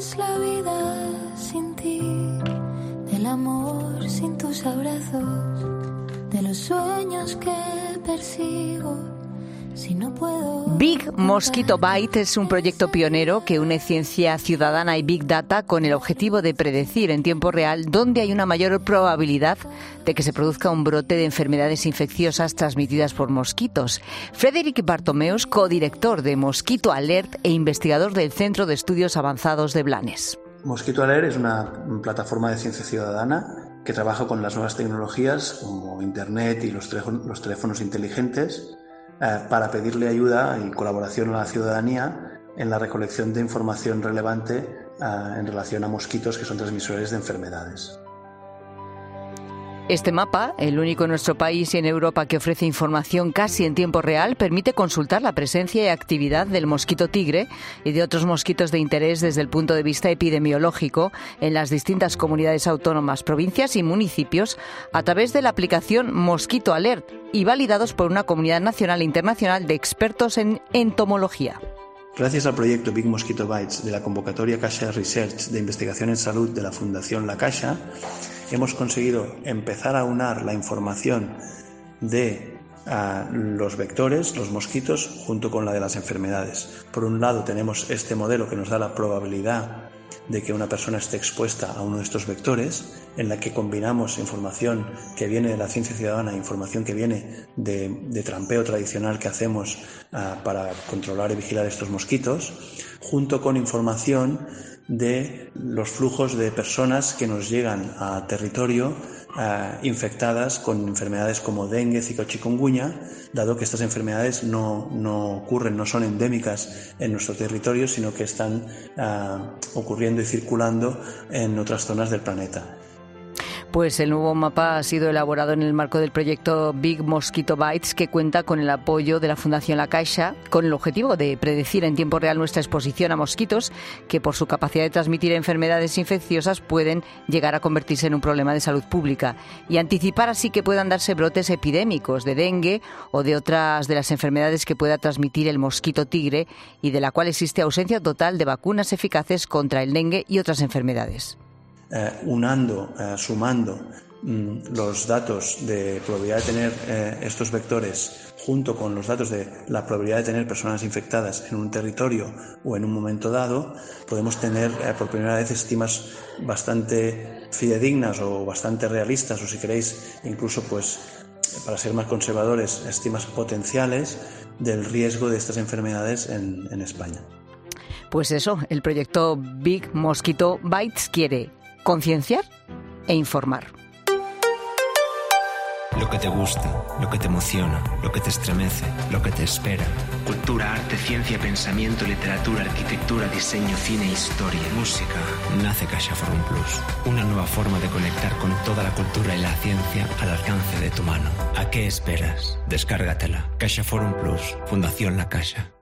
es la vida sin ti? Del amor sin tus abrazos, de los sueños que persigo. Si no puedo... Big Mosquito Bite es un proyecto pionero que une ciencia ciudadana y Big Data con el objetivo de predecir en tiempo real dónde hay una mayor probabilidad de que se produzca un brote de enfermedades infecciosas transmitidas por mosquitos. Frederic Bartomeus, codirector de Mosquito Alert e investigador del Centro de Estudios Avanzados de Blanes. Mosquito Alert es una plataforma de ciencia ciudadana que trabaja con las nuevas tecnologías como Internet y los teléfonos inteligentes para pedirle ayuda y colaboración a la ciudadanía en la recolección de información relevante en relación a mosquitos que son transmisores de enfermedades. Este mapa, el único en nuestro país y en Europa que ofrece información casi en tiempo real, permite consultar la presencia y actividad del mosquito tigre y de otros mosquitos de interés desde el punto de vista epidemiológico en las distintas comunidades autónomas, provincias y municipios a través de la aplicación Mosquito Alert y validados por una comunidad nacional e internacional de expertos en entomología. Gracias al proyecto Big Mosquito Bites de la convocatoria Caixa Research de investigación en salud de la Fundación La Caixa, hemos conseguido empezar a aunar la información de los vectores, los mosquitos, junto con la de las enfermedades. Por un lado tenemos este modelo que nos da la probabilidad de que una persona esté expuesta a uno de estos vectores, en la que combinamos información que viene de la ciencia ciudadana, información que viene de trampeo tradicional que hacemos para controlar y vigilar estos mosquitos, junto con información de los flujos de personas que nos llegan a territorio infectadas con enfermedades como dengue, zika o chikungunya, dado que estas enfermedades no ocurren, no son endémicas en nuestro territorio, sino que están ocurriendo y circulando en otras zonas del planeta. Pues el nuevo mapa ha sido elaborado en el marco del proyecto Big Mosquito Bites, que cuenta con el apoyo de la Fundación La Caixa, con el objetivo de predecir en tiempo real nuestra exposición a mosquitos, que por su capacidad de transmitir enfermedades infecciosas pueden llegar a convertirse en un problema de salud pública, y anticipar así que puedan darse brotes epidémicos de dengue o de otras de las enfermedades que pueda transmitir el mosquito tigre y de la cual existe ausencia total de vacunas eficaces contra el dengue y otras enfermedades. Sumando los datos de probabilidad de tener estos vectores junto con los datos de la probabilidad de tener personas infectadas en un territorio o en un momento dado, podemos tener por primera vez estimas bastante fidedignas o bastante realistas, o si queréis incluso, pues para ser más conservadores, estimas potenciales del riesgo de estas enfermedades en España. Pues eso, el proyecto Big Mosquito Bites quiere concienciar e informar. Lo que te gusta, lo que te emociona, lo que te estremece, lo que te espera. Cultura, arte, ciencia, pensamiento, literatura, arquitectura, diseño, cine, historia, música. Nace CaixaForum Plus, una nueva forma de conectar con toda la cultura y la ciencia al alcance de tu mano. ¿A qué esperas? Descárgatela. CaixaForum Plus, Fundación La Caixa.